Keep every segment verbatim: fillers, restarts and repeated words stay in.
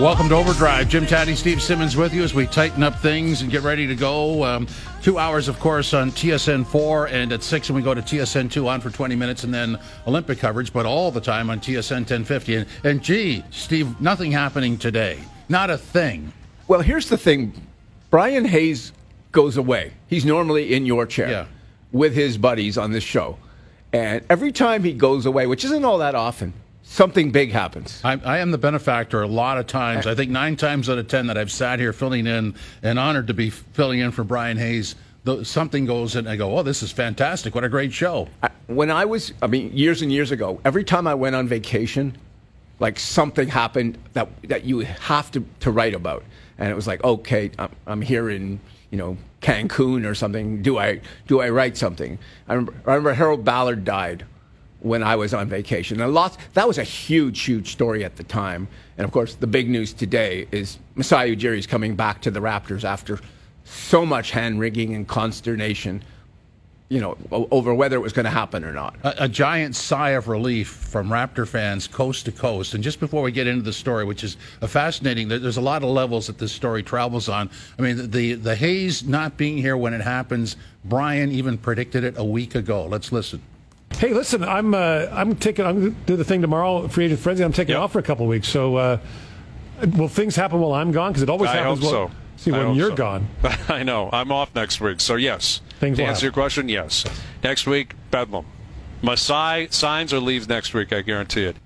Welcome to Overdrive. Jim Taddy, Steve Simmons with you as we tighten up things and get ready to go. Um, two hours, of course, on T S N four, and at six, and we go to T S N two on for twenty minutes, and then Olympic coverage, but all the time on T S N ten fifty. And, and gee, Steve, nothing happening today. Not a thing. Well, here's the thing. Brian Hayes goes away. He's normally in your chair yeah. with his buddies on this show. And every time he goes away, which isn't all that often, something big happens. I, I am the benefactor a lot of times. I think nine times out of ten that I've sat here filling in and honored to be filling in for Brian Hayes, the, something goes in and I go, oh, this is fantastic. What a great show. I, when I was, I mean, years and years ago, every time I went on vacation, like something happened that that you have to, to write about. And it was like, okay, I'm, I'm here in, you know, Cancun or something. Do I do I write something? I remember, I remember Harold Ballard died when I was on vacation. And lots, that was a huge, huge story at the time. And, of course, the big news today is Masai Ujiri's coming back to the Raptors after so much hand-wringing and consternation, you know, over whether it was going to happen or not. A, a giant sigh of relief from Raptor fans coast to coast. And just before we get into the story, which is a fascinating, there's a lot of levels that this story travels on. I mean, the, the Hayes not being here when it happens, Brian even predicted it a week ago. Let's listen. Hey, listen, I'm uh, I'm taking I'm going to do the thing tomorrow, Free Agent Frenzy. I'm taking yep. off for a couple of weeks. So uh, will things happen while I'm gone? Because it always I happens hope when, so. see, I when hope you're so. gone. I know. I'm off next week. So, yes. Things to will answer happen. your question, yes. Next week, Bedlam. Masai signs or leaves next week, I guarantee it.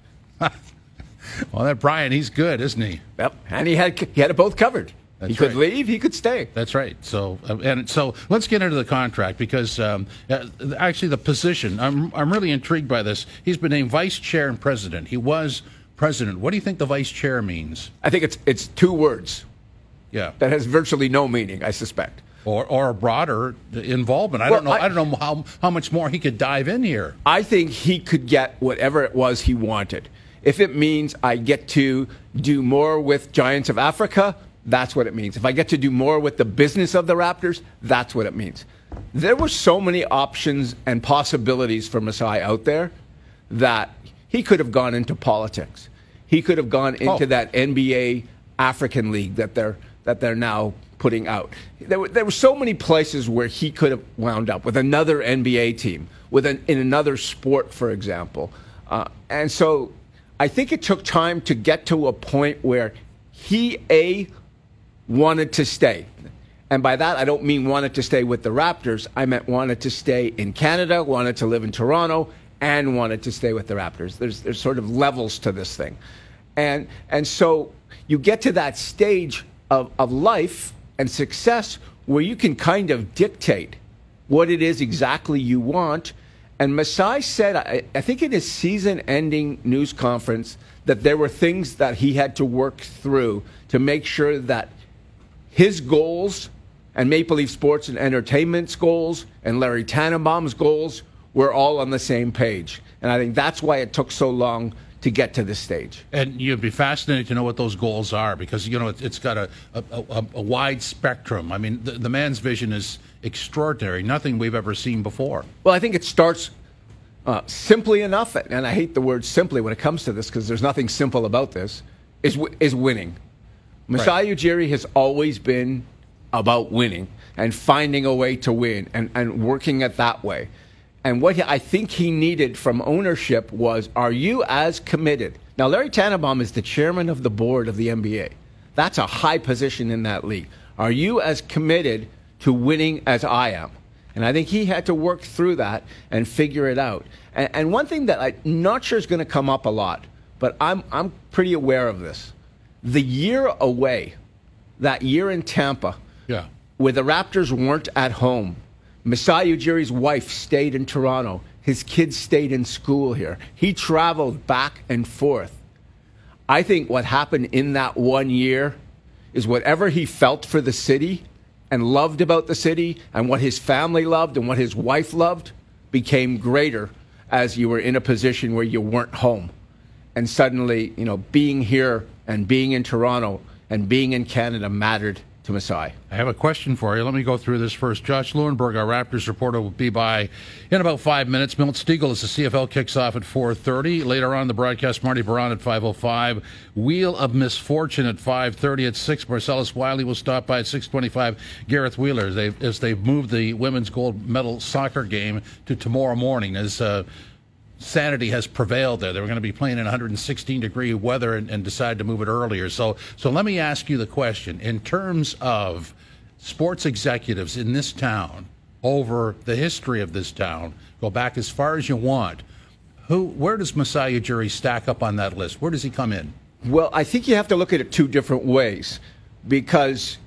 Well, that Brian, he's good, isn't he? Yep. And he had he had it both covered. That's he could right. leave, he could stay. That's right. So, uh, and so let's get into the contract because um, uh, actually the position, I'm I'm really intrigued by this. He's been named vice chair and president. He was president. What do you think the vice chair means? I think it's it's two words. Yeah. That has virtually no meaning, I suspect. Or or a broader involvement. I Well, don't know. I, I don't know how how much more he could dive in here. I think he could get whatever it was he wanted. If it means I get to do more with Giants of Africa, that's what it means. If I get to do more with the business of the Raptors, that's what it means. There were so many options and possibilities for Masai out there that he could have gone into politics. He could have gone into Oh. that N B A African League that they're that they're now putting out. There were, there were so many places where he could have wound up with another N B A team, with an, in another sport, for example. Uh, and so I think it took time to get to a point where he, A, wanted to stay. And by that, I don't mean wanted to stay with the Raptors. I meant wanted to stay in Canada, wanted to live in Toronto, and wanted to stay with the Raptors. There's there's sort of levels to this thing. And and so you get to that stage of, of life and success where you can kind of dictate what it is exactly you want. And Masai said, I, I think in his season-ending news conference, that there were things that he had to work through to make sure that his goals and Maple Leaf Sports and Entertainment's goals and Larry Tannenbaum's goals were all on the same page. And I think that's why it took so long to get to this stage. And you'd be fascinated to know what those goals are because, you know, it, it's got a, a, a, a wide spectrum. I mean, the, the man's vision is extraordinary, nothing we've ever seen before. Well, I think it starts uh, simply enough, and I hate the word simply when it comes to this because there's nothing simple about this, is, is winning. Masai Right. Ujiri has always been about winning and finding a way to win and, and working it that way. And what he, I think he needed from ownership was, are you as committed? Now, Larry Tannenbaum is the chairman of the board of the N B A. That's a high position in that league. Are you as committed to winning as I am? And I think he had to work through that and figure it out. And, and one thing that I'm not sure is going to come up a lot, but I'm I'm pretty aware of this. The year away, that year in Tampa, Yeah. where the Raptors weren't at home, Masai Ujiri's wife stayed in Toronto. His kids stayed in school here. He traveled back and forth. I think what happened in that one year is whatever he felt for the city and loved about the city and what his family loved and what his wife loved became greater as you were in a position where you weren't home. And suddenly, you know, being here and being in Toronto and being in Canada mattered to Masai. I have a question for you. Let me go through this first. Josh Lewenberg, our Raptors reporter, will be by in about five minutes. Milt Stiegel as the C F L kicks off at four thirty. Later on, the broadcast, Marty Baron at five oh five. Wheel of Misfortune at five thirty. At six, Marcellus Wiley will stop by at six twenty-five. Gareth Wheeler, as they've, as they've moved the women's gold medal soccer game to tomorrow morning. As uh, sanity has prevailed there. They were going to be playing in one hundred sixteen degree weather and, and decided to move it earlier. So, so let me ask you the question. In terms of sports executives in this town, over the history of this town, go back as far as you want, who, where does Masai Ujiri stack up on that list? Where does he come in? Well, I think you have to look at it two different ways, because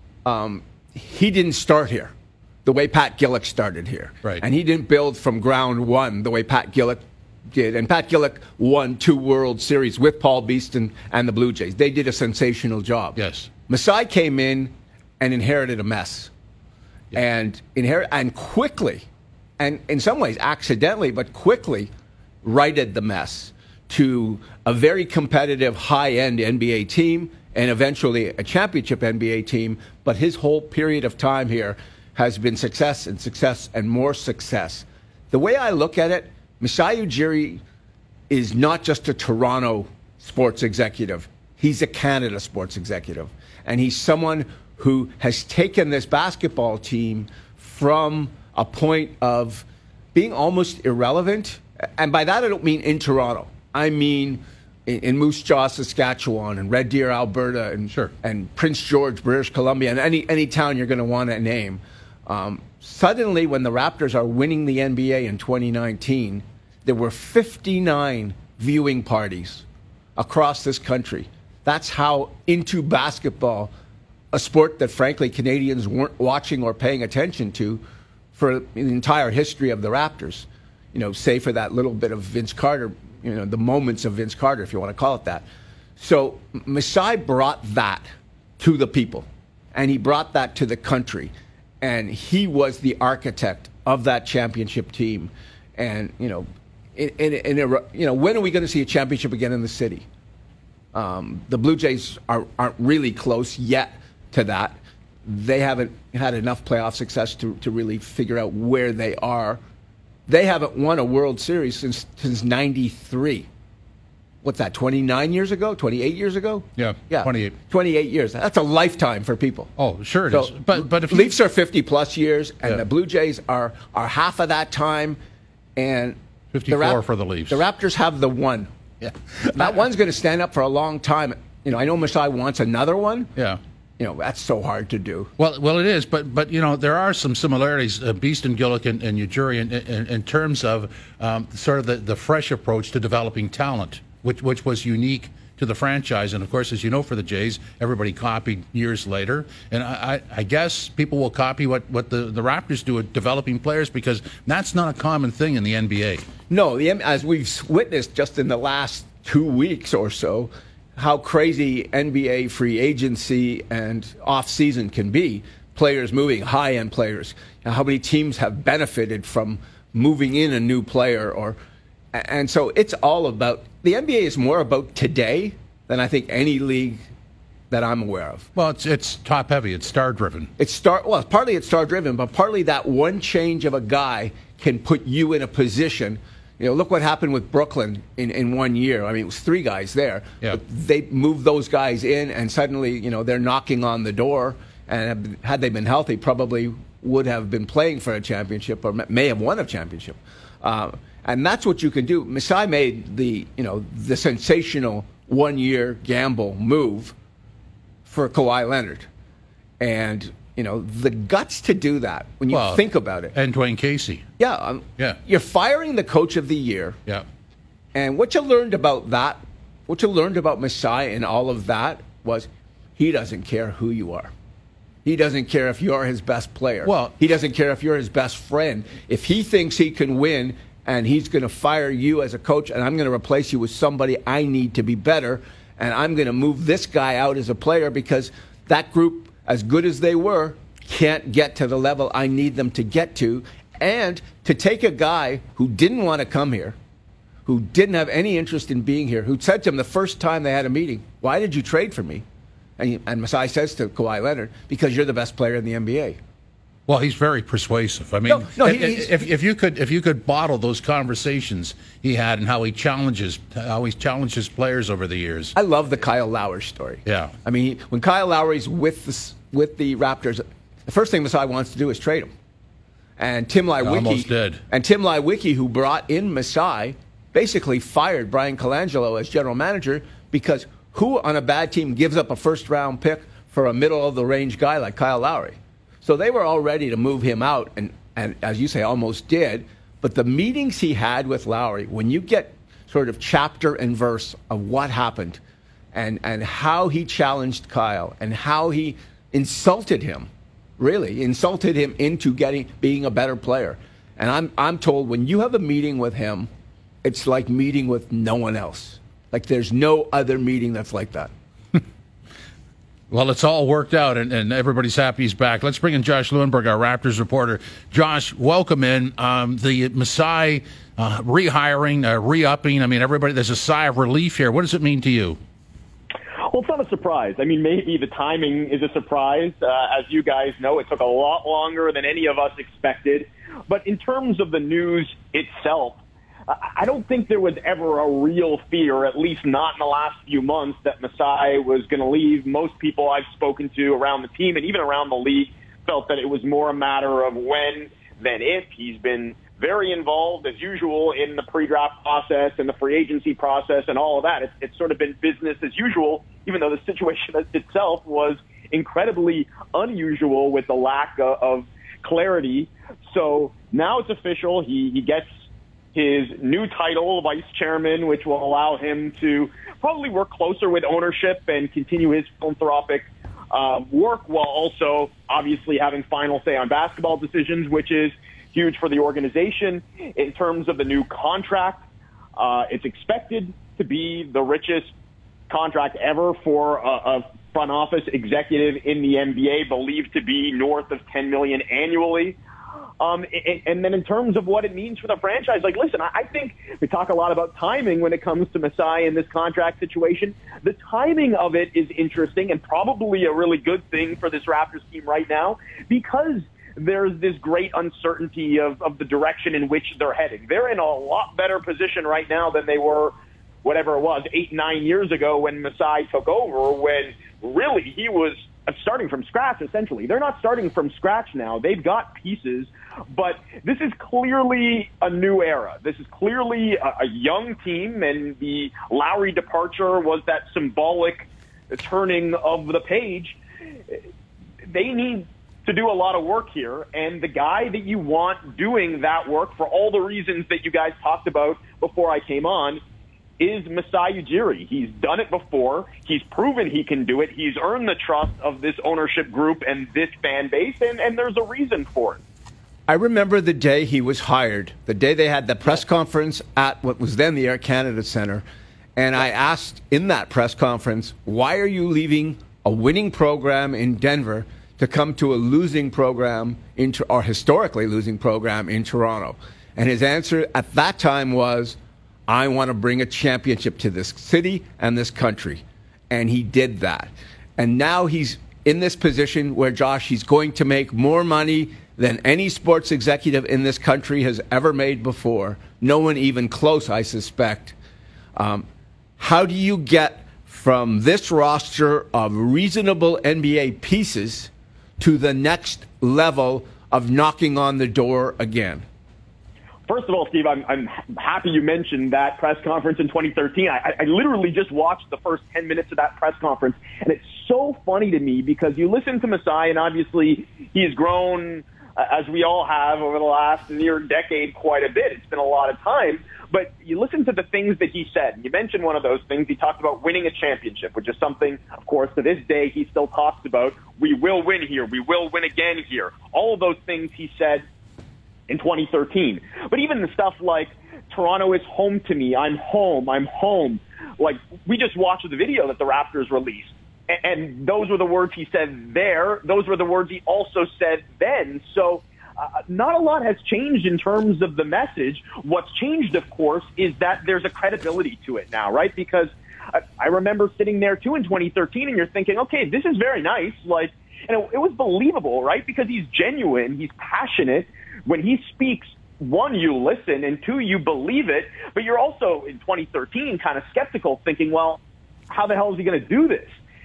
um, he didn't start here the way Pat Gillick started here. Right. And he didn't build from ground one the way Pat Gillick did. And Pat Gillick won two World Series with Paul Beeston and the Blue Jays. They did a sensational job. Yes. Masai came in and inherited a mess. Yeah. And inherit and quickly, and in some ways accidentally, but quickly righted the mess to a very competitive high-end N B A team and eventually a championship N B A team. But his whole period of time here has been success and success and more success. The way I look at it, Masai Ujiri is not just a Toronto sports executive. He's a Canada sports executive. And he's someone who has taken this basketball team from a point of being almost irrelevant. And by that, I don't mean in Toronto. I mean in, in Moose Jaw, Saskatchewan, and Red Deer, Alberta, and, sure. and Prince George, British Columbia, and any, any town you're going to want to name. Um, suddenly, when the Raptors are winning the N B A in twenty nineteen, there were fifty-nine viewing parties across this country. That's how into basketball, a sport that, frankly, Canadians weren't watching or paying attention to for the entire history of the Raptors. You know, say for that little bit of Vince Carter, you know, the moments of Vince Carter, if you want to call it that. So Masai brought that to the people, and he brought that to the country. And he was the architect of that championship team. And, you know, in, in, in a, you know, when are we going to see a championship again in the city? Um, the Blue Jays are, aren't really close yet to that. They haven't had enough playoff success to, to really figure out where they are. They haven't won a World Series since since ninety-three. What's that, twenty-nine years ago? twenty-eight years ago? Yeah, yeah, twenty-eight. twenty-eight years. That's a lifetime for people. Oh, sure it so, is. But but if you, Leafs are fifty-plus years, and Yeah. the Blue Jays are, are half of that time. And fifty-four the Rap- for the Leafs. The Raptors have the one. Yeah. That one's going to stand up for a long time. You know, I know Masai wants another one. Yeah. You know, that's so hard to do. Well, well, it is, but but you know there are some similarities, uh, Beeston, Gillick, and, and Ujiri, in, in, in terms of um, sort of the, the fresh approach to developing talent, which which was unique to the franchise, and of course, as you know, for the Jays, everybody copied years later, and I, I, I guess people will copy what, what the, the Raptors do at developing players, because that's not a common thing in the N B A. No, the, as we've witnessed just in the last two weeks or so, how crazy N B A free agency and off-season can be. Players moving, high-end players. How many teams have benefited from moving in a new player? Or, and so it's all about, the N B A is more about today than I think any league that I'm aware of. Well, it's it's top-heavy. It's star-driven. It's star. Well, partly it's star-driven, but partly that one change of a guy can put you in a position. You know, look what happened with Brooklyn in, in one year. I mean, it was three guys there. Yeah. But they moved those guys in, and suddenly, you know, they're knocking on the door. And had they been healthy, probably would have been playing for a championship or may have won a championship. Uh, and that's what you can do. Masai made the, you know, the sensational one-year gamble move for Kawhi Leonard. And, you know, the guts to do that when you Well, think about it. And Dwayne Casey. Yeah, um, Yeah. You're firing the coach of the year. Yeah. And what you learned about that, what you learned about Masai and all of that was he doesn't care who you are. He doesn't care if you're his best player. Well, he doesn't care if you're his best friend. If he thinks he can win and he's going to fire you as a coach and I'm going to replace you with somebody I need to be better and I'm going to move this guy out as a player because that group, as good as they were, can't get to the level I need them to get to. And to take a guy who didn't want to come here, who didn't have any interest in being here, who said to him the first time they had a meeting, "Why did you trade for me?" And, and Masai says to Kawhi Leonard, because you're the best player in the N B A. Well, he's very persuasive. I mean, No, no, if, he- he's- if, if you could, if you could bottle those conversations he had and how he challenges, how he's challenged his players over the years. I love the Kyle Lowry story. Yeah. I mean, when Kyle Lowry's with the, s- with the Raptors, the first thing Masai wants to do is trade him. And Tim Leiweke, Almost did. and Tim Leiweke, who brought in Masai, basically fired Brian Colangelo as general manager because who on a bad team gives up a first round pick for a middle of the range guy like Kyle Lowry? So they were all ready to move him out, and, and as you say, almost did. But the meetings he had with Lowry, when you get sort of chapter and verse of what happened and, and how he challenged Kyle and how he insulted him, really insulted him into getting being a better player. And I'm, I'm told when you have a meeting with him, it's like meeting with no one else. Like there's no other meeting that's like that. Well, it's all worked out, and, and everybody's happy he's back. Let's bring in Josh Lewinberg, our Raptors reporter. Josh, welcome in. Um, the Masai uh, rehiring, uh, re-upping, I mean, everybody, there's a sigh of relief here. What does it mean to you? Well, it's not a surprise. I mean, maybe the timing is a surprise. Uh, as you guys know, it took a lot longer than any of us expected. But in terms of the news itself, I don't think there was ever a real fear, at least not in the last few months, that Masai was going to leave. Most people I've spoken to around the team and even around the league felt that it was more a matter of when than if. He's been very involved, as usual, in the pre-draft process and the free agency process and all of that. It's, it's sort of been business as usual, even though the situation itself was incredibly unusual with the lack of, of clarity. So now it's official. He, he gets his new title, vice chairman, which will allow him to probably work closer with ownership and continue his philanthropic uh, work while also obviously having final say on basketball decisions, which is huge for the organization. In terms of the new contract, uh, it's expected to be the richest contract ever for a, a front office executive in the N B A, believed to be north of ten million dollars annually. Um, and, and then in terms of what it means for the franchise, like, listen, I, I think we talk a lot about timing when it comes to Masai in this contract situation. The timing of it is interesting and probably a really good thing for this Raptors team right now because there's this great uncertainty of, of the direction in which they're heading. They're in a lot better position right now than they were, whatever it was, eight, nine years ago when Masai took over, when really he was starting from scratch, essentially. They're not starting from scratch now. They've got pieces, but this is clearly a new era. This is clearly a, a young team, and the Lowry departure was that symbolic turning of the page. They need to do a lot of work here, and the guy that you want doing that work, for all the reasons that you guys talked about before I came on, is Masai Ujiri. He's done it before. He's proven he can do it. He's earned the trust of this ownership group and this fan base, and, and there's a reason for it. I remember the day he was hired, the day they had the press conference at what was then the Air Canada Centre, and I asked in that press conference, why are you leaving a winning program in Denver to come to a losing program, in, or historically losing program in Toronto? And his answer at that time was, I want to bring a championship to this city and this country. And he did that. And now he's in this position where, Josh, he's going to make more money than any sports executive in this country has ever made before. No one even close, I suspect. Um, how do you get from this roster of reasonable N B A pieces to the next level of knocking on the door again? First of all, Steve, I'm, I'm happy you mentioned that press conference in twenty thirteen. I, I literally just watched the first ten minutes of that press conference, and it's so funny to me because you listen to Masai, and obviously he's grown, uh, as we all have, over the last near decade quite a bit. It's been a lot of time, but you listen to the things that he said. You mentioned one of those things. He talked about winning a championship, which is something, of course, to this day he still talks about. We will win here. We will win again here. All of those things he said in twenty thirteen. But even the stuff like, Toronto is home to me, I'm home, I'm home. Like, we just watched the video that the Raptors released. And, and those were the words he said there. Those were the words he also said then. So uh, not a lot has changed in terms of the message. What's changed, of course, is that there's a credibility to it now, right? Because I, I remember sitting there too in twenty thirteen, and you're thinking, okay, this is very nice. Like, and it, it was believable, right? Because he's genuine, he's passionate. When he speaks, one, you listen, and two, you believe it. But you're also in twenty thirteen kind of skeptical, thinking, well, how the hell is he going to do this?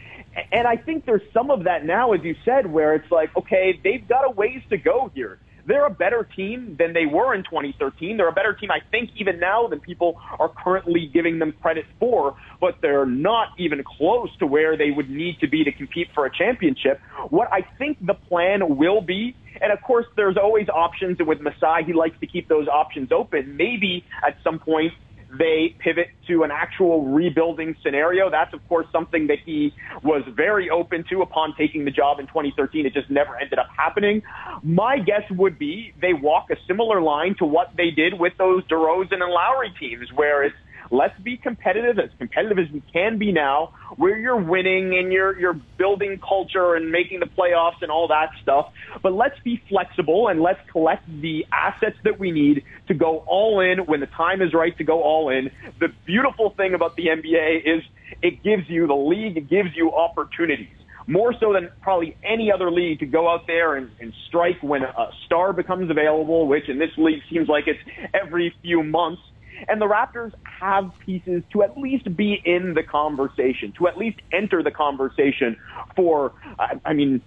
And I think there's some of that now, as you said, where it's like, okay, they've got a ways to go here. They're a better team than they were in twenty thirteen. They're a better team, I think, even now than people are currently giving them credit for, but they're not even close to where they would need to be to compete for a championship. What I think the plan will be, and of course there's always options, and with Masai, he likes to keep those options open. Maybe at some point they pivot to an actual rebuilding scenario. That's, of course, something that he was very open to upon taking the job in twenty thirteen. It just never ended up happening. My guess would be they walk a similar line to what they did with those DeRozan and Lowry teams, where it's let's be competitive, as competitive as we can be now, where you're winning and you're you're building culture and making the playoffs and all that stuff. But let's be flexible and let's collect the assets that we need to go all in when the time is right to go all in. The beautiful thing about the N B A is it gives you, the league, it gives you opportunities. More so than probably any other league, to go out there and, and strike when a star becomes available, which in this league seems like it's every few months. And the Raptors have pieces to at least be in the conversation, to at least enter the conversation for, I mean,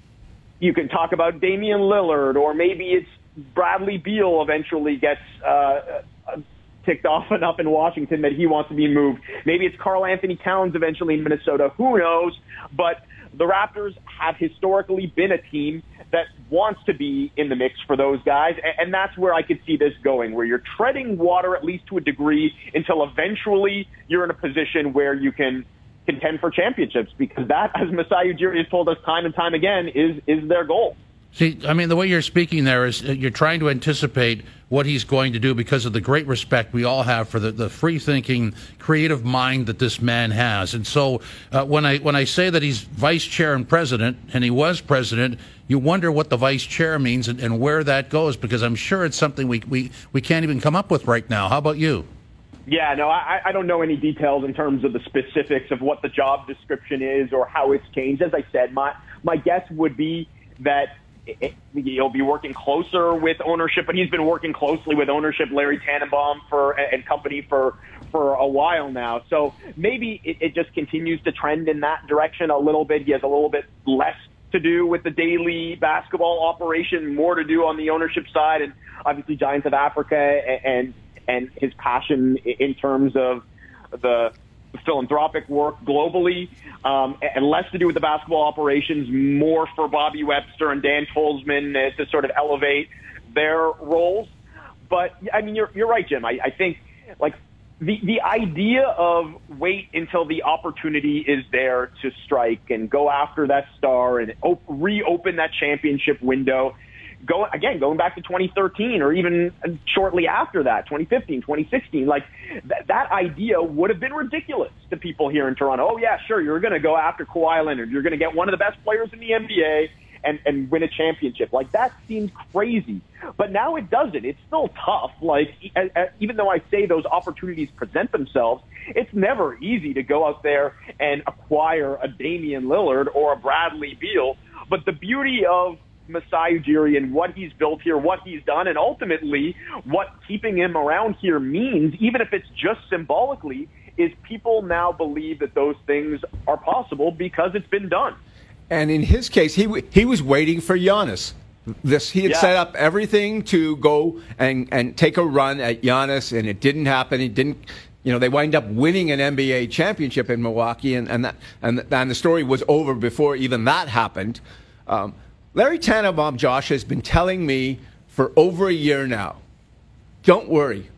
you can talk about Damian Lillard, or maybe it's Bradley Beal eventually gets uh, ticked off enough in Washington that he wants to be moved. Maybe it's Karl Anthony Towns eventually in Minnesota. Who knows? But the Raptors have historically been a team that wants to be in the mix for those guys, and that's where I could see this going, where you're treading water at least to a degree until eventually you're in a position where you can contend for championships, because that, as Masai Ujiri has told us time and time again, is is their goal. See, I mean, the way you're speaking there is you're trying to anticipate what he's going to do because of the great respect we all have for the, the free-thinking, creative mind that this man has. And so uh, when I when I say that he's vice chair and president, and he was president, you wonder what the vice chair means and, and where that goes, because I'm sure it's something we, we, we can't even come up with right now. How about you? Yeah, no, I, I don't know any details in terms of the specifics of what the job description is or how it's changed. As I said, my, my guess would be that It, he'll be working closer with ownership, but he's been working closely with ownership, Larry Tannenbaum for and company for for a while now. So maybe it, it just continues to trend in that direction a little bit. He has a little bit less to do with the daily basketball operation, more to do on the ownership side, and obviously Giants of Africa and and, and his passion in terms of the philanthropic work globally, um, and less to do with the basketball operations, more for Bobby Webster and Dan Tolzman uh, to sort of elevate their roles. But, I mean, you're, you're right, Jim. I, I think, like, the, the idea of wait until the opportunity is there to strike and go after that star and op- reopen that championship window, Go, again, going back to twenty thirteen or even shortly after that, twenty fifteen, twenty sixteen, like th- that idea would have been ridiculous to people here in Toronto. Oh, yeah, sure, you're going to go after Kawhi Leonard. You're going to get one of the best players in the N B A and, and win a championship. Like, that seems crazy. But now it doesn't. It's still tough. Like, e- e- even though I say those opportunities present themselves, it's never easy to go out there and acquire a Damian Lillard or a Bradley Beal. But the beauty of Masai Ujiri and what he's built here, what he's done, and ultimately what keeping him around here means, even if it's just symbolically, is people now believe that those things are possible because it's been done. And in his case, he he was waiting for Giannis. This he had yeah. set up everything to go and, and take a run at Giannis, and it didn't happen. He didn't. You know, they wind up winning an N B A championship in Milwaukee, and and that and, and the story was over before even that happened. Um, Larry Tannenbaum, Josh, has been telling me for over a year now, don't worry,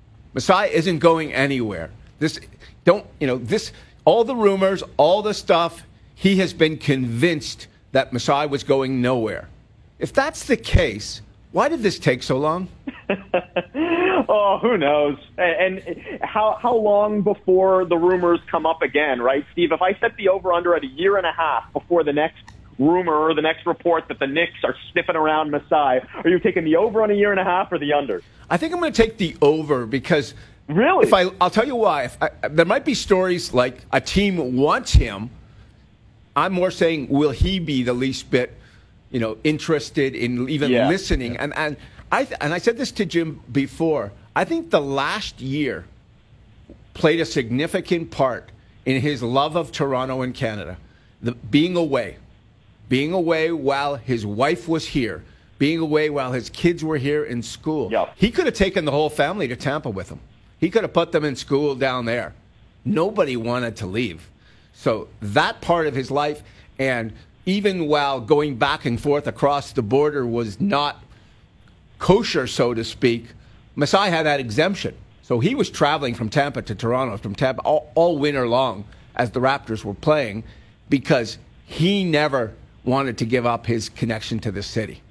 Masai isn't going anywhere. This, don't, you know, this, all the rumors, all the stuff, he has been convinced that Masai was going nowhere. If that's the case, why did this take so long? Oh, who knows? And how how long before the rumors come up again, right, Steve? If I set the over-under at a year and a half before the next rumor or the next report that the Knicks are sniffing around Masai, are you taking the over on a year and a half or the under? I think I'm going to take the over because Really? If I, I'll tell you why. If I, there might be stories like a team wants him. I'm more saying, will he be the least bit, you know, interested in even yeah. listening? Yeah. And and I and I said this to Jim before. I think the last year played a significant part in his love of Toronto and Canada. The, being away, being away while his wife was here, being away while his kids were here in school. Yep. He could have taken the whole family to Tampa with him. He could have put them in school down there. Nobody wanted to leave. So that part of his life, and even while going back and forth across the border was not kosher, so to speak, Masai had that exemption. So he was traveling from Tampa to Toronto, from Tampa all, all winter long as the Raptors were playing, because he never wanted to give up his connection to the city.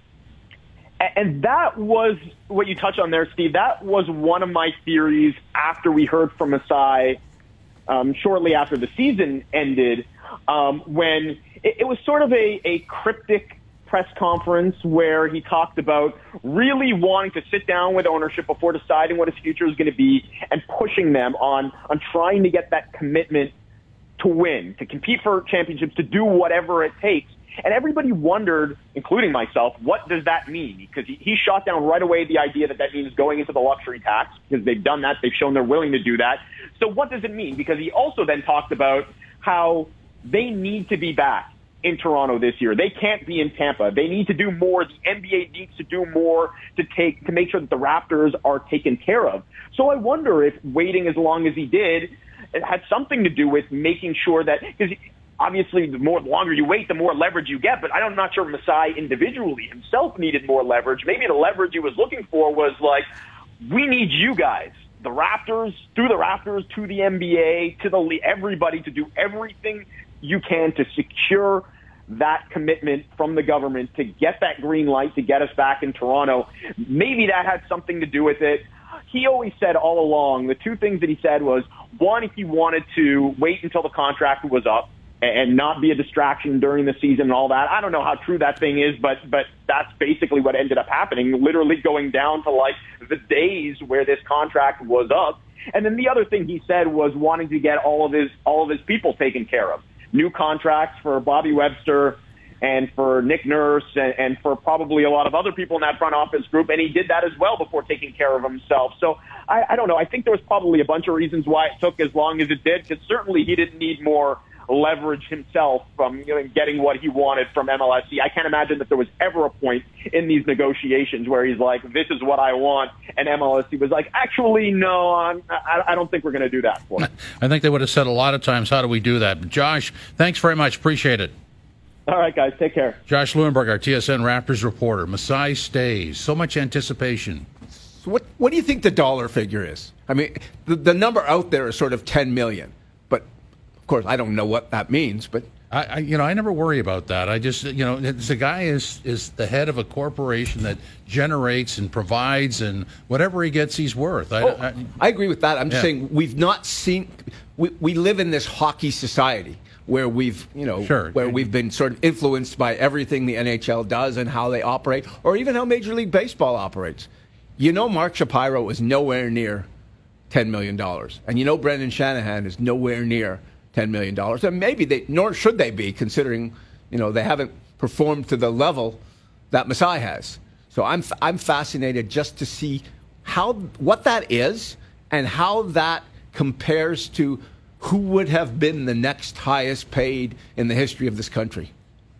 And that was what you touched on there, Steve. That was one of my theories after we heard from Masai um, shortly after the season ended, um, when it, it was sort of a, a cryptic press conference where he talked about really wanting to sit down with ownership before deciding what his future is going to be and pushing them on, on trying to get that commitment to win, to compete for championships, to do whatever it takes. And everybody wondered, including myself, what does that mean? Because he, he shot down right away the idea that that means going into the luxury tax, because they've done that. They've shown they're willing to do that. So what does it mean? Because he also then talked about how they need to be back in Toronto this year. They can't be in Tampa. They need to do more. The N B A needs to do more to take to make sure that the Raptors are taken care of. So I wonder if waiting as long as he did, it had something to do with making sure that, because obviously the more the longer you wait, the more leverage you get. But I'm not sure Masai individually himself needed more leverage. Maybe the leverage he was looking for was like, we need you guys, the Raptors, through the Raptors, to the N B A, to the everybody, to do everything you can to secure that commitment from the government to get that green light to get us back in Toronto. Maybe that had something to do with it. He always said all along, the two things that he said was, one, he wanted to wait until the contract was up and not be a distraction during the season and all that. I don't know how true that thing is, but but that's basically what ended up happening, literally going down to like the days where this contract was up. And then the other thing he said was wanting to get all of his all of his people taken care of. New contracts for Bobby Webster and for Nick Nurse and, and for probably a lot of other people in that front office group, and he did that as well before taking care of himself. So I, I don't know. I think there was probably a bunch of reasons why it took as long as it did, because certainly he didn't need more leverage himself from you know, getting what he wanted from M L S E. I can't imagine that there was ever a point in these negotiations where he's like, this is what I want, and M L S E was like, actually, no, I'm, I, I don't think we're going to do that for him. I think they would have said a lot of times, how do we do that? But Josh, thanks very much. Appreciate it. All right, guys, take care. Josh Lewenberg, our T S N Raptors reporter. Masai stays. So much anticipation. So what, what do you think the dollar figure is? I mean, the, the number out there is sort of ten million, but of course, I don't know what that means, but I, I, you know, I never worry about that. I just, you know, the guy is is the head of a corporation that generates and provides, and whatever he gets, he's worth. I, oh, I, I agree with that. I'm just yeah. saying we've not seen. We we live in this hockey society where we've, you know, sure. where we've been sort of influenced by everything the N H L does and how they operate, or even how Major League Baseball operates. You know, Mark Shapiro is nowhere near ten million dollars, and you know Brendan Shanahan is nowhere near ten million dollars, and maybe they, nor should they be, considering, you know, they haven't performed to the level that Masai has. So I'm I'm fascinated just to see how what that is and how that compares to who would have been the next highest paid in the history of this country.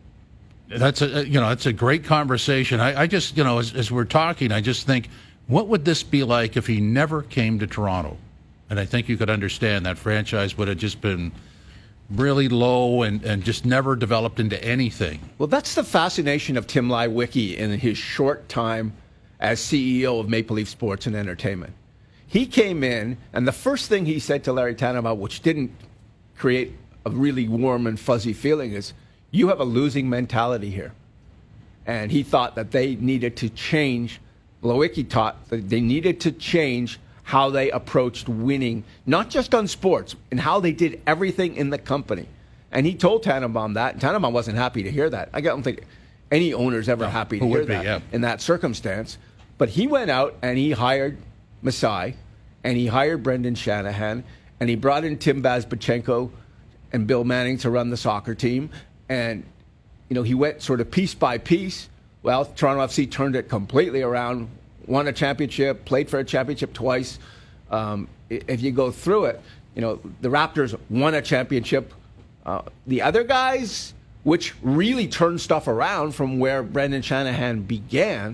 That's a you know that's a great conversation. I, I just you know as, as we're talking, I just think, what would this be like if he never came to Toronto? And I think you could understand that franchise would have just been really low and, and just never developed into anything. Well, that's the fascination of Tim Leiweke in his short time as C E O of Maple Leaf Sports and Entertainment. He came in, and the first thing he said to Larry Tannenbaum, which didn't create a really warm and fuzzy feeling, is, you have a losing mentality here. And he thought that they needed to change. Leiweke taught that they needed to change how they approached winning, not just on sports, and how they did everything in the company. And he told Tannenbaum that, and Tannenbaum wasn't happy to hear that. I don't think any owner's ever no, happy to hear that be, yeah. in that circumstance. But he went out and he hired Masai, and he hired Brendan Shanahan, and he brought in Tim Bazbachenko and Bill Manning to run the soccer team. And, you know, he went sort of piece by piece. Well, Toronto F C turned it completely around, won a championship, played for a championship twice. Um, if you go through it, you know, the Raptors won a championship. Uh, the other guys, which really turned stuff around from where Brendan Shanahan began,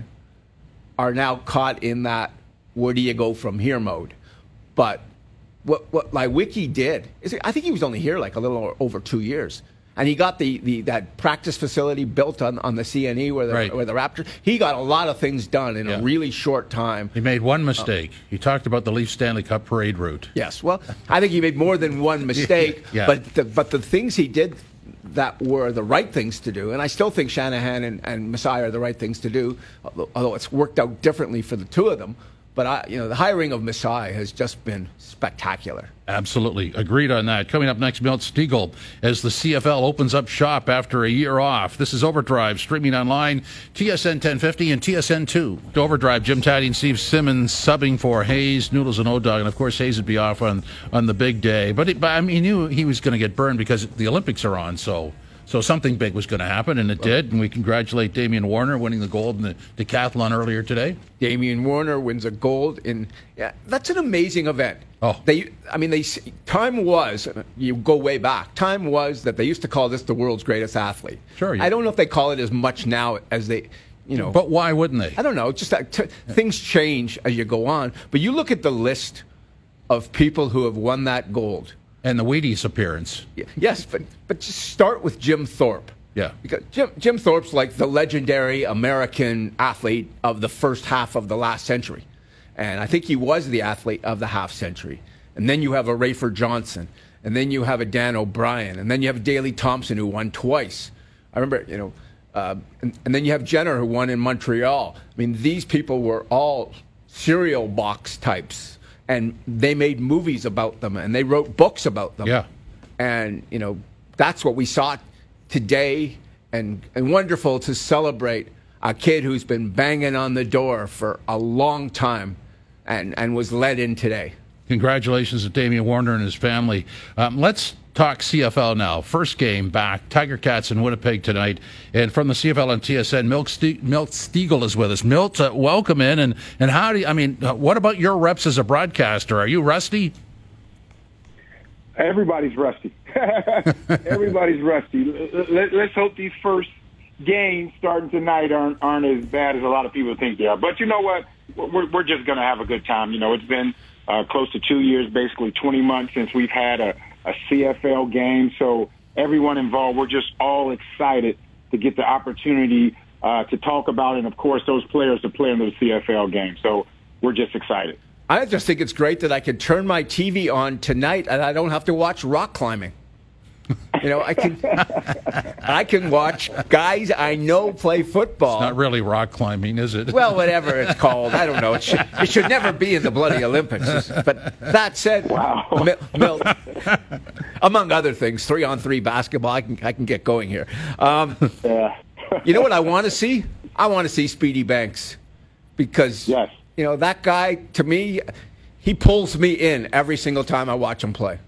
are now caught in that where do you go from here mode. But what what Leiweke did is, I think he was only here like a little over two years. And he got the, the that practice facility built on, on the C N E where the, right. where the Raptors. He got a lot of things done in yeah. a really short time. He made one mistake. Uh, he talked about the Leaf Stanley Cup parade route. Yes, well, I think he made more than one mistake. yeah. But the, but the things he did that were the right things to do, and I still think Shanahan and, and Masai are the right things to do, although, although it's worked out differently for the two of them. But I, you know, the hiring of Masai has just been spectacular. Absolutely. Agreed on that. Coming up next, Milt Stegall, as the C F L opens up shop after a year off. This is Overdrive, streaming online, T S N ten fifty and T S N two. To Overdrive, Jim Taddy and Steve Simmons subbing for Hayes, Noodles, and O-Dog. And, of course, Hayes would be off on, on the big day. But, it, but I mean, he knew he was going to get burned because the Olympics are on, so... So something big was going to happen, and it did. And we congratulate Damian Warner winning the gold in the decathlon earlier today. Damian Warner wins a gold in. Yeah, that's an amazing event. Oh, they. I mean, they. Time was. You go way back. Time was that they used to call this the world's greatest athlete. Sure. Yeah. I don't know if they call it as much now as they. You know. But why wouldn't they? I don't know. Just that t- things change as you go on. But you look at the list of people who have won that gold. And the Wheaties appearance. Yes, but but just start with Jim Thorpe. Yeah. Because Jim, Jim Thorpe's like the legendary American athlete of the first half of the last century. And I think he was the athlete of the half century. And then you have a Rayford Johnson. And then you have a Dan O'Brien. And then you have Daley Thompson, who won twice. I remember, you know, uh, and, and then you have Jenner, who won in Montreal. I mean, these people were all cereal box types. And they made movies about them, and they wrote books about them. Yeah. And, you know, that's what we saw today, and, and wonderful to celebrate a kid who's been banging on the door for a long time and, and was let in today. Congratulations to Damian Warner and his family. Um, let's talk C F L now. First game back. Tiger Cats in Winnipeg tonight. And from the C F L and T S N, Milt, Ste- Milt Stegall is with us. Milt, uh, welcome in. And, and how do you, I mean, uh, what about your reps as a broadcaster? Are you rusty? Everybody's rusty. Everybody's rusty. Let, let's hope these first games starting tonight aren't, aren't as bad as a lot of people think they are. But you know what? We're, we're just going to have a good time. You know, it's been uh, close to two years, basically twenty months since we've had a, a C F L game. So everyone involved, we're just all excited to get the opportunity uh, to talk about it, and, of course, those players to play in the C F L game. So we're just excited. I just think it's great that I can turn my T V on tonight and I don't have to watch rock climbing. You know, I can I can watch guys I know play football. It's not really rock climbing, is it? Well, whatever it's called. I don't know. It should, it should never be in the bloody Olympics. But that said, wow. Milt, among other things, three-on-three basketball, I can, I can get going here. Um, yeah. You know what I want to see? I want to see Speedy Banks. Because, yes. you know, that guy, to me, he pulls me in every single time I watch him play.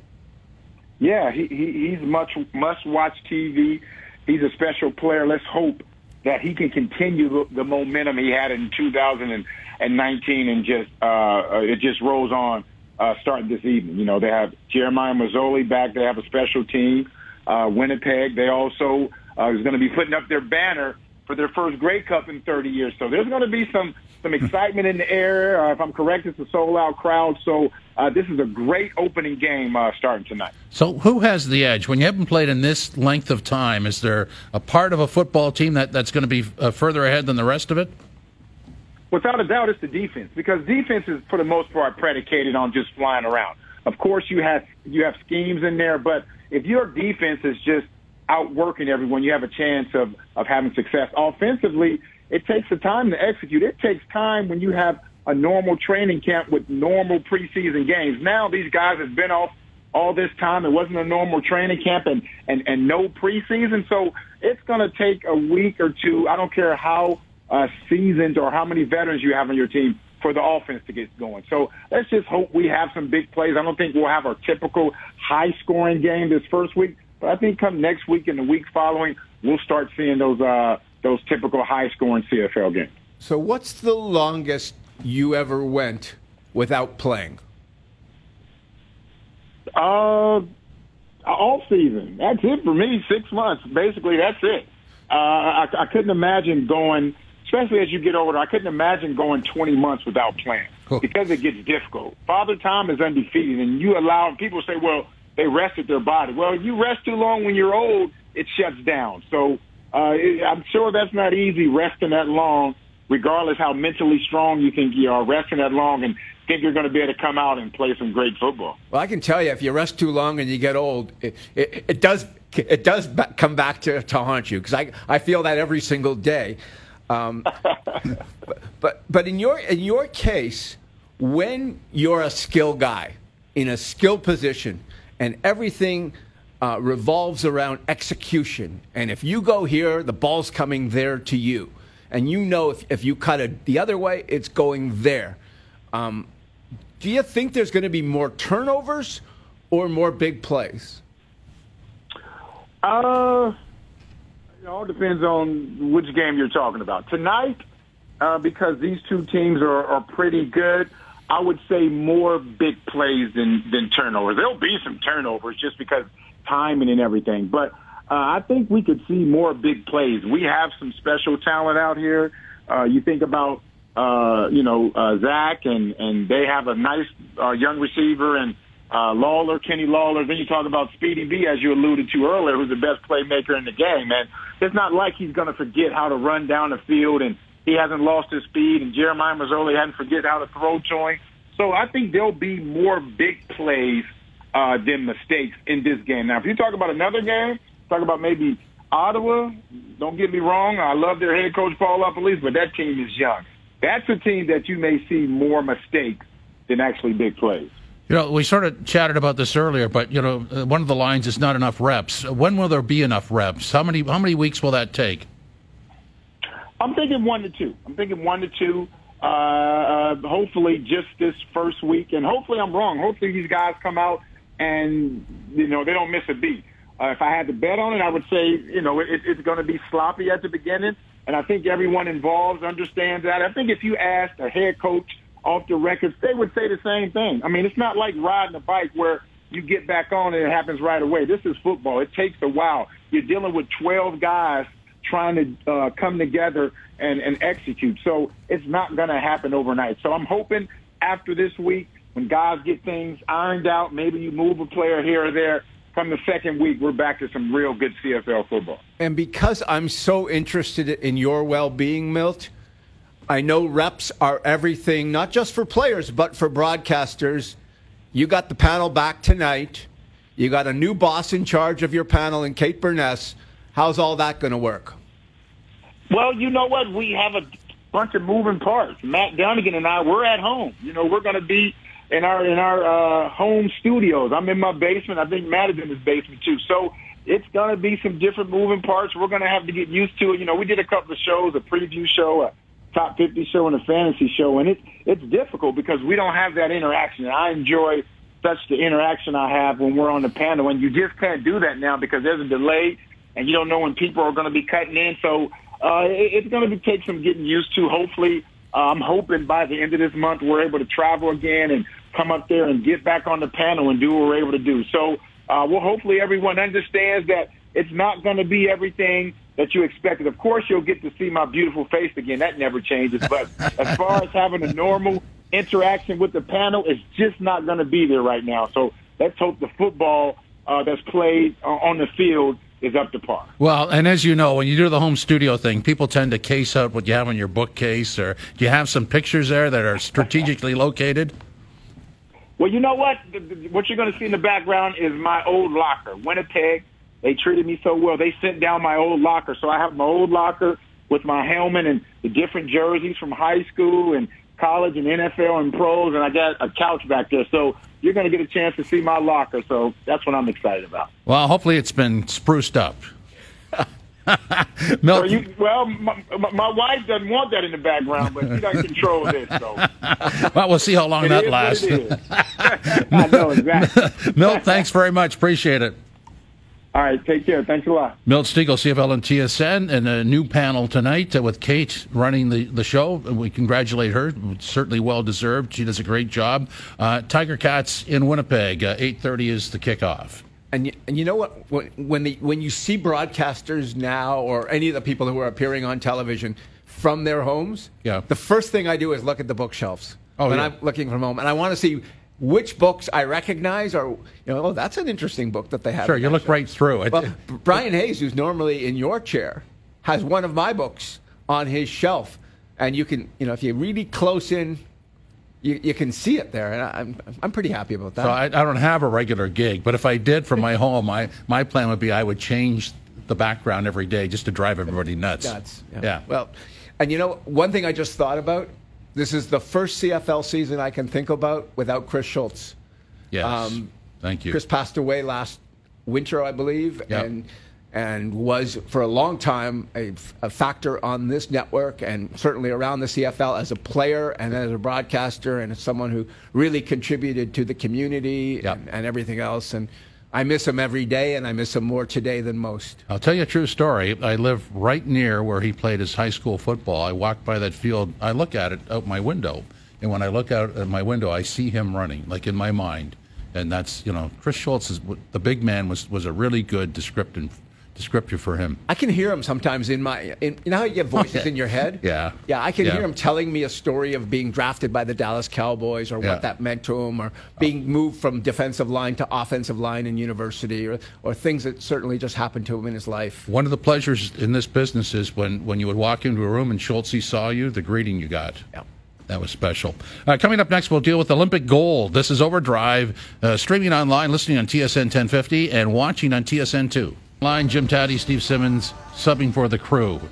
Yeah, he, he he's much must-watch T V. He's a special player. Let's hope that he can continue the, the momentum he had in two thousand nineteen and just uh, it just rolls on uh, starting this evening. You know, they have Jeremiah Mazzoli back. They have a special team. Uh, Winnipeg, they also uh, is going to be putting up their banner for their first Grey Cup in thirty years. So there's going to be some some excitement in the air. Uh, if I'm correct, it's a sold-out crowd. So uh, this is a great opening game uh, starting tonight. So who has the edge? When you haven't played in this length of time, is there a part of a football team that, that's going to be uh, further ahead than the rest of it? Without a doubt, it's the defense, because defense is, for the most part, predicated on just flying around. Of course, you have you have schemes in there, but if your defense is just outworking everyone, you have a chance of, of having success. Offensively, it takes the time to execute. It takes time when you have a normal training camp with normal preseason games. Now these guys have been off all this time. It wasn't a normal training camp and, and, and no preseason. So it's going to take a week or two. I don't care how uh, seasoned or how many veterans you have on your team. for the offense to get going. So let's just hope we have some big plays. I don't think we'll have our typical high-scoring game this first week, but I think come next week and the week following, we'll start seeing those uh, those typical high-scoring C F L games. So what's the longest you ever went without playing? Uh, all season. That's it for me. Six months. Basically, that's it. Uh, I, I couldn't imagine going, especially as you get older, I couldn't imagine going twenty months without playing Cool. because it gets difficult. Father Time is undefeated, and you allow people say, well, they rested their body. Well, you rest too long when you're old, it shuts down. So uh, it, I'm sure that's not easy, resting that long, regardless how mentally strong you think you are, resting that long and think you're going to be able to come out and play some great football. Well, I can tell you, if you rest too long and you get old, it, it, it does it does ba- come back to, to haunt you, because I, I feel that every single day. Um, but, but but in your in your case, when you're a skill guy in a skill position and everything uh, revolves around execution, and if you go here, the ball's coming there to you, and you know if, if you cut it the other way, it's going there. Um, do you think there's going to be more turnovers or more big plays? Uh, it all depends on which game you're talking about. Tonight, uh, because these two teams are, are pretty good, I would say more big plays than, than turnovers. There'll be some turnovers just because timing and everything. But uh, I think we could see more big plays. We have some special talent out here. Uh, you think about, uh, you know, uh, Zach, and, and they have a nice uh, young receiver, and Uh, Lawler, Kenny Lawler. Then you talk about Speedy B, as you alluded to earlier, who's the best playmaker in the game. And it's not like he's going to forget how to run down the field, and he hasn't lost his speed, and Jeremiah Mazzoli hasn't forget how to throw to him. So I think there'll be more big plays uh, than mistakes in this game. Now, if you talk about another game, talk about maybe Ottawa, don't get me wrong, I love their head coach, Paul LaPolice, but that team is young. That's a team that you may see more mistakes than actually big plays. You know, we sort of chatted about this earlier, but, you know, uh, one of the lines is not enough reps. When will there be enough reps? How many how many weeks will that take? I'm thinking one to two. I'm thinking one to two. Uh, uh, hopefully just this first week, and hopefully I'm wrong. Hopefully these guys come out and, you know, they don't miss a beat. Uh, if I had to bet on it, I would say, you know, it, it's going to be sloppy at the beginning, and I think everyone involved understands that. I think if you asked a head coach off the records, they would say the same thing. I mean, it's not like riding a bike where you get back on and it happens right away. This is football. It takes a while. You're dealing with twelve guys trying to uh, come together and, and execute. So it's not going to happen overnight. So I'm hoping after this week, when guys get things ironed out, maybe you move a player here or there, come the second week, we're back to some real good C F L football. And because I'm so interested in your well-being, Milt, I know reps are everything, not just for players, but for broadcasters. You got the panel back tonight. You got a new boss in charge of your panel in Kate Burness. How's all that going to work? Well, you know what? We have a bunch of moving parts. Matt Dunnigan and I, we're at home. You know, we're going to be in our in our uh, home studios. I'm in my basement. I think Matt is in his basement, too. So it's going to be some different moving parts. We're going to have to get used to it. You know, we did a couple of shows, a preview show, a top fifty show and a fantasy show, and it, it's difficult because we don't have that interaction. And I enjoy such the interaction I have when we're on the panel, and you just can't do that now because there's a delay, and you don't know when people are going to be cutting in. So uh, it, it's going to take some getting used to. Hopefully, uh, I'm hoping by the end of this month we're able to travel again and come up there and get back on the panel and do what we're able to do. So uh, well, hopefully everyone understands that it's not going to be everything that you expected. Of course, you'll get to see my beautiful face again. That never changes. But as far as having a normal interaction with the panel, it's just not going to be there right now. So let's hope the football uh, that's played uh, on the field is up to par. Well, and as you know, when you do the home studio thing, people tend to case out what you have in your bookcase. Or do you have some pictures there that are strategically located? Well, you know what? The, the, what you're going to see in the background is my old locker, Winnipeg. They treated me so well. They sent down my old locker. So I have my old locker with my helmet and the different jerseys from high school and college and N F L and pros, and I got a couch back there. So you're going to get a chance to see my locker. So that's what I'm excited about. Well, hopefully it's been spruced up. Milt, So you, well, my, my wife doesn't want that in the background, but she doesn't control this. So well, we'll see how long it that is lasts. what it is. I know exactly. Milt, thanks very much. Appreciate it. All right, take care. Thanks a lot. Milt Stegall, C F L and T S N, and a new panel tonight uh, with Kate running the, the show. We congratulate her. Certainly well deserved. She does a great job. Uh, Tiger Cats in Winnipeg. Uh, eight thirty is the kickoff. And you, and you know what? When when, the, when you see broadcasters now, or any of the people who are appearing on television from their homes, yeah. the first thing I do is look at the bookshelves oh, when yeah. I'm looking from home, and I want to see which books I recognize, or you know, oh, that's an interesting book that they have. Sure, you look shelf. right through it. Well, Brian Hayes, who's normally in your chair, has one of my books on his shelf, and you can, you know, if you're really close in, you, you can see it there, and I'm I'm pretty happy about that. So I, I don't have a regular gig, but if I did from my home, my my plan would be I would change the background every day just to drive everybody nuts. Nuts. Yeah. yeah. Well, and you know, one thing I just thought about. This is the first C F L season I can think about without Chris Schultz. Yes. Um, Thank you. Chris passed away last winter, I believe, Yep. and and was for a long time a, a factor on this network and certainly around the C F L as a player and as a broadcaster and as someone who really contributed to the community Yep. and, and everything else. And I miss him every day, and I miss him more today than most. I'll tell you a true story. I live right near where he played his high school football. I walk by that field. I look at it out my window, and when I look out at my window, I see him running, like in my mind. And that's, you know, Chris Schultz, is, the big man, was, was a really good descriptive descriptor for him. I can hear him sometimes in my, in, you know how you get voices in your head? Yeah. Yeah, I can Yeah. hear him telling me a story of being drafted by the Dallas Cowboys or Yeah. what that meant to him, or being moved from defensive line to offensive line in university, or, or things that certainly just happened to him in his life. One of the pleasures in this business is when, when you would walk into a room and Schultz saw you, the greeting you got. Yeah. That was special. Uh, coming up next, we'll deal with Olympic gold. This is Overdrive, uh, streaming online, listening on T S N ten fifty, and watching on T S N two. Line, Jim Taddy, Steve Simmons, subbing for the crew.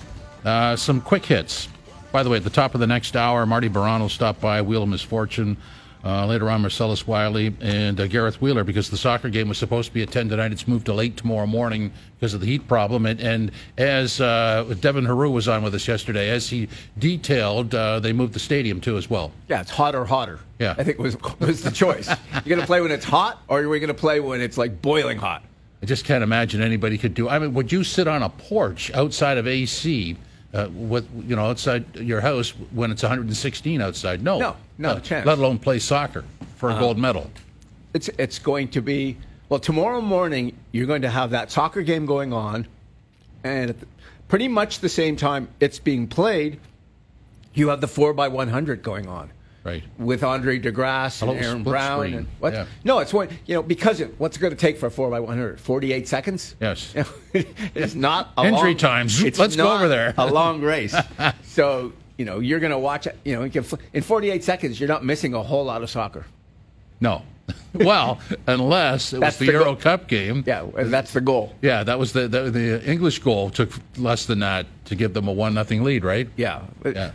Uh, some quick hits. By the way, at the top of the next hour, Marty Baran will stop by, Wheel of Misfortune. Uh, later on, Marcellus Wiley and uh, Gareth Wheeler, because the soccer game was supposed to be at ten tonight. It's moved to late tomorrow morning because of the heat problem. And, and as uh, Devin Haru was on with us yesterday, as he detailed, uh, they moved the stadium too as well. Yeah, it's hot or hotter. Yeah. I think was was the choice. You're going to play when it's hot, or are we going to play when it's like boiling hot? I just can't imagine anybody could do. I mean, would you sit on a porch outside of A C uh, with, you know, outside your house when it's one hundred sixteen outside? No, No, no uh, chance. Let alone play soccer for a gold medal. It's it's going to be, well, tomorrow morning you're going to have that soccer game going on, and at the, pretty much the same time it's being played, you have the four by one hundred going on. Right. With Andre DeGrasse and Hello, Aaron split Brown. screen. And what? Yeah. No, it's what, you know, because it, what's it going to take for a four by one hundred? forty-eight seconds? Yes. It's not a Injury long, times. It's Let's go not over there. a long race. So, you know, you're going to watch it. You know, you can, in forty-eight seconds, you're not missing a whole lot of soccer. No. Well, unless it That's was the, the Euro goal. Cup game. Yeah, and that's the goal. Yeah, that was the, the the English goal took less than that to give them a one nothing lead, right? Yeah. Yeah.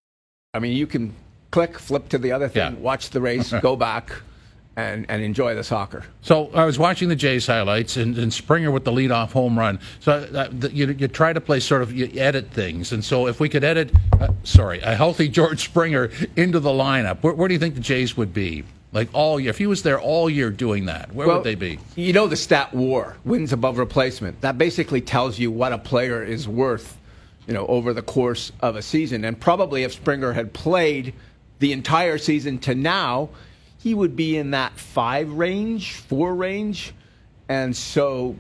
I mean, you can click, flip to the other thing, Yeah. watch the race, go back, and, and enjoy the soccer. So I was watching the Jays highlights, and, and Springer with the leadoff home run. So uh, the, you, you try to play sort of, you edit things. And so if we could edit, uh, sorry, a healthy George Springer into the lineup, where, where do you think the Jays would be? Like all year. If he was there all year doing that, where Well, would they be? You know the stat WAR, wins above replacement. That basically tells you what a player is worth, you know, over the course of a season. And probably if Springer had played the entire season to now, he would be in that five range, four range. And so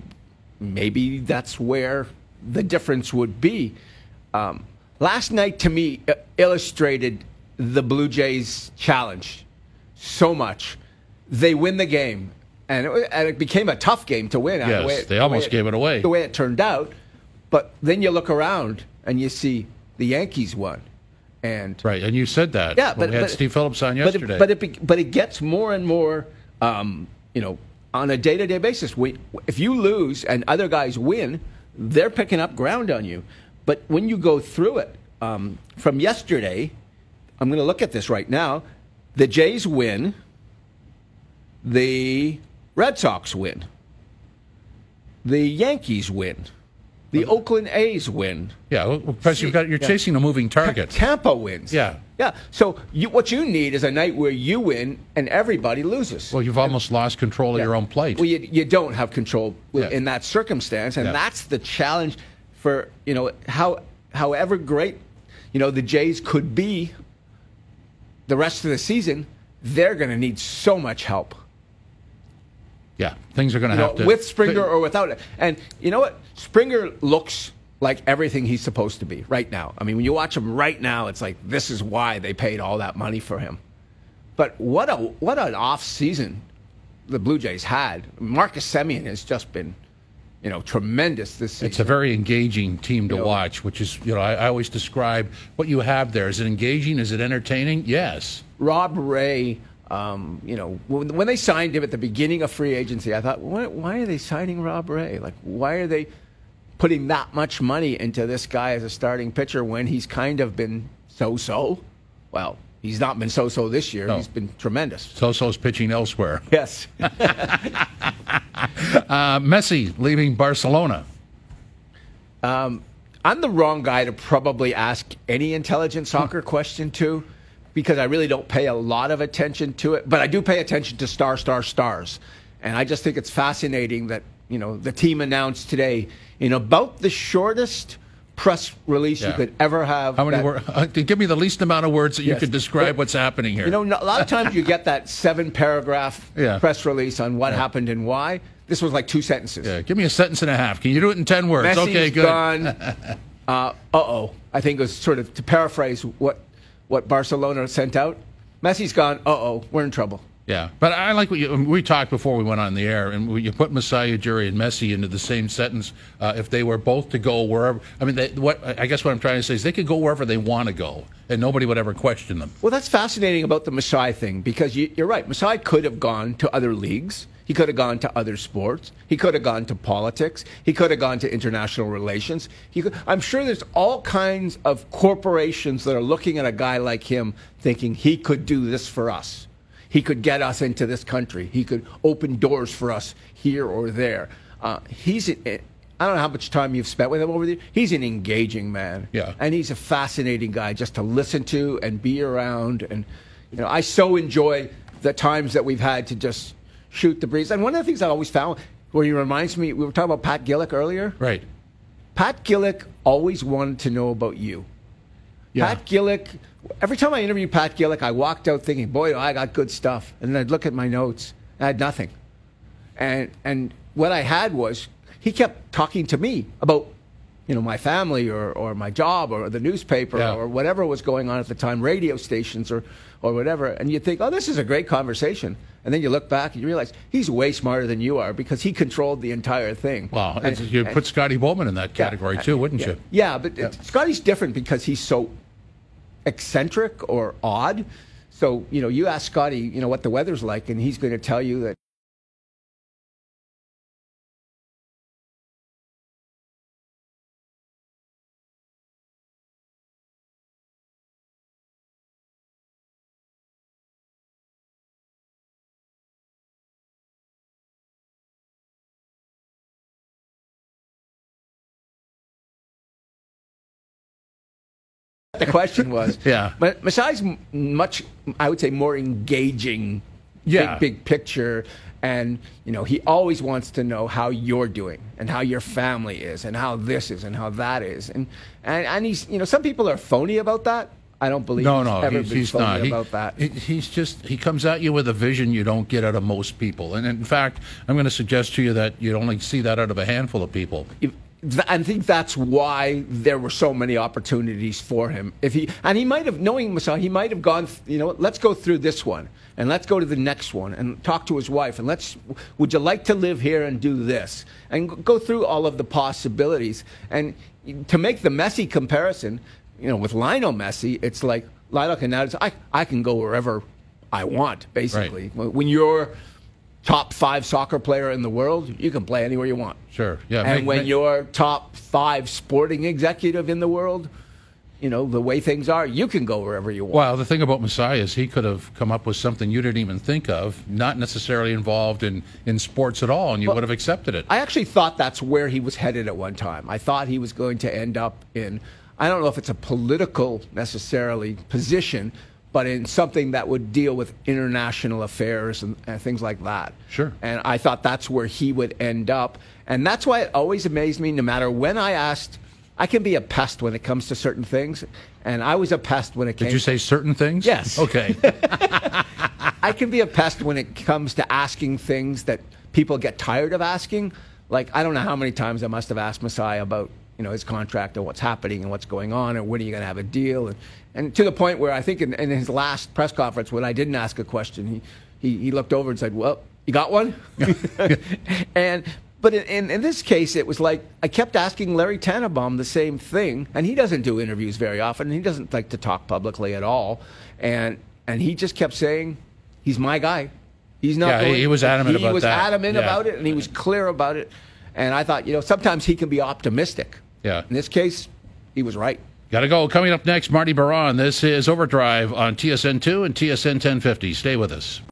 maybe that's where the difference would be. Um, last night, to me, uh, illustrated the Blue Jays' challenge so much. They win the game, and it, and it became a tough game to win. Yes, the way it, they the almost way gave it away. The way it turned out. But then you look around, and you see the Yankees won. And Right, and you said that yeah, when but we had but, Steve Phillips on but yesterday. it, but it be- but it gets more and more, um, you know, on a day to day basis. We, if you lose and other guys win, they're picking up ground on you. But when you go through it, um, from yesterday, I'm going to look at this right now. The Jays win. The Red Sox win. The Yankees win. The Oakland A's win. Yeah, well, because you've got you're Yeah. chasing a moving target. Tampa wins. Yeah. Yeah. So you, what you need is a night where you win and everybody loses. Well, you've almost lost control of Yeah. your own plate. Well, you, you don't have control Yeah. in that circumstance, and Yeah. that's the challenge for, you know, how however great, you know, the Jays could be the rest of the season, they're going to need so much help. Yeah, things are going to You have know, to with Springer or without it. And you know what? Springer looks like everything he's supposed to be right now. I mean, when you watch him right now, it's like this is why they paid all that money for him. But what a what an off season the Blue Jays had. Marcus Semien has just been, you know, tremendous this season. It's a very engaging team to You know, watch, which is, you know, I, I always describe what you have there. Is it engaging? Is it entertaining? Yes. Rob Ray, um, you know, when, when they signed him at the beginning of free agency, I thought, why, why are they signing Rob Ray? Like, why are they putting that much money into this guy as a starting pitcher when he's kind of been so-so? Well, he's not been so-so this year. No. He's been tremendous. Soso's pitching elsewhere. Yes. Uh, Messi leaving Barcelona. I'm the wrong guy to probably ask any intelligent soccer question to, because I really don't pay a lot of attention to it. But I do pay attention to star, star, stars. And I just think it's fascinating that, you know, the team announced today in about the shortest press release Yeah. you could ever have. How many that- words? Uh, give me the least amount of words that you Yes. could describe But, what's happening here. You know, a lot of times you get that seven paragraph Yeah. press release on what Yeah. happened and why. This was like two sentences. yeah, give me a sentence and a half. Can you do it in ten words? Messi's okay, good. gone. uh oh. I think it was sort of to paraphrase what what Barcelona sent out. Messi's gone. Uh oh, we're in trouble. Yeah, but I like what you, we talked before we went on the air, and you put Masai Ujiri and Messi into the same sentence. Uh, if they were both to go wherever, I mean, they, what I guess what I'm trying to say is they could go wherever they want to go, and nobody would ever question them. Well, that's fascinating about the Masai thing, because you, you're right. Masai could have gone to other leagues. He could have gone to other sports. He could have gone to politics. He could have gone to international relations. He could, I'm sure there's all kinds of corporations that are looking at a guy like him thinking he could do this for us. He could get us into this country. He could open doors for us here or there. Uh, he's, a, I don't know how much time you've spent with him over there. He's an engaging man. Yeah. And he's a fascinating guy just to listen to and be around. And, you know, I so enjoy the times that we've had to just shoot the breeze. And one of the things I always found, where he reminds me, we were talking about Pat Gillick earlier. Right. Pat Gillick always wanted to know about you. Yeah. Pat Gillick, every time I interviewed Pat Gillick, I walked out thinking, boy, I got good stuff. And then I'd look at my notes, and I had nothing. And and what I had was, he kept talking to me about, you know, my family or, or my job or the newspaper Yeah. or whatever was going on at the time, radio stations or, or whatever. And you think, oh, this is a great conversation. And then you look back and you realize he's way smarter than you are because he controlled the entire thing. Well, And- you'd and- put Scotty Bowman in that category yeah, too, wouldn't yeah. you? Yeah, but it- Scotty's different because he's so eccentric or odd. So, you know, you ask Scotty, you know, what the weather's like, and he's going to tell you that. The question was, Yeah. But Masai's m- much, I would say, more engaging, Yeah. big, big picture, and you know, he always wants to know how you're doing and how your family is and how this is and how that is, and and, and he's, you know, some people are phony about that. I don't believe No, he's no, ever he's, been he's phony not. He- about that. he- he's just, he comes at you with a vision you don't get out of most people. And in fact, I'm going to suggest to you that you only see that out of a handful of people. If- th- I think that's why there were so many opportunities for him. If he and he might have, knowing Masai, he might have gone, you know, let's go through this one and let's go to the next one and talk to his wife and let's, would you like to live here and do this and g- go through all of the possibilities. And to make the Messi comparison, you know, with Lionel Messi, it's like Lionel can now, I I can go wherever I want, basically. When you're top five soccer player in the world, you can play anywhere you want. Sure. Yeah. And make- when make- you're top five sporting executive in the world, you know, the way things are, you can go wherever you want. Well, the thing about Masai is he could have come up with something you didn't even think of, not necessarily involved in, in sports at all, and you Well, would have accepted it. I actually thought that's where he was headed at one time. I thought he was going to end up in, I don't know if it's a political necessarily position, but in something that would deal with international affairs and, and things like that. Sure. And I thought that's where he would end up. And that's why it always amazed me, no matter when I asked, I can be a pest when it comes to certain things, and I was a pest when it came. Did you say certain things? Yes. Okay. I can be a pest when it comes to asking things that people get tired of asking. Like, I don't know how many times I must have asked Masai about, you know, his contract and what's happening and what's going on and when are you going to have a deal. And, and to the point where I think in, in his last press conference, when I didn't ask a question, he, he, he looked over and said, well, you got one? and But in, in, in this case, it was like I kept asking Larry Tannenbaum the same thing, and he doesn't do interviews very often. And he doesn't like to talk publicly at all. And and he just kept saying, he's my guy. He's not. Yeah, going, he was adamant he about was that. adamant Yeah. about it, and he was clear about it. And I thought, you know, sometimes he can be optimistic. Yeah. In this case, he was right. Got to go. Coming up next, Marty Baron. This is Overdrive on T S N two and T S N ten fifty. Stay with us.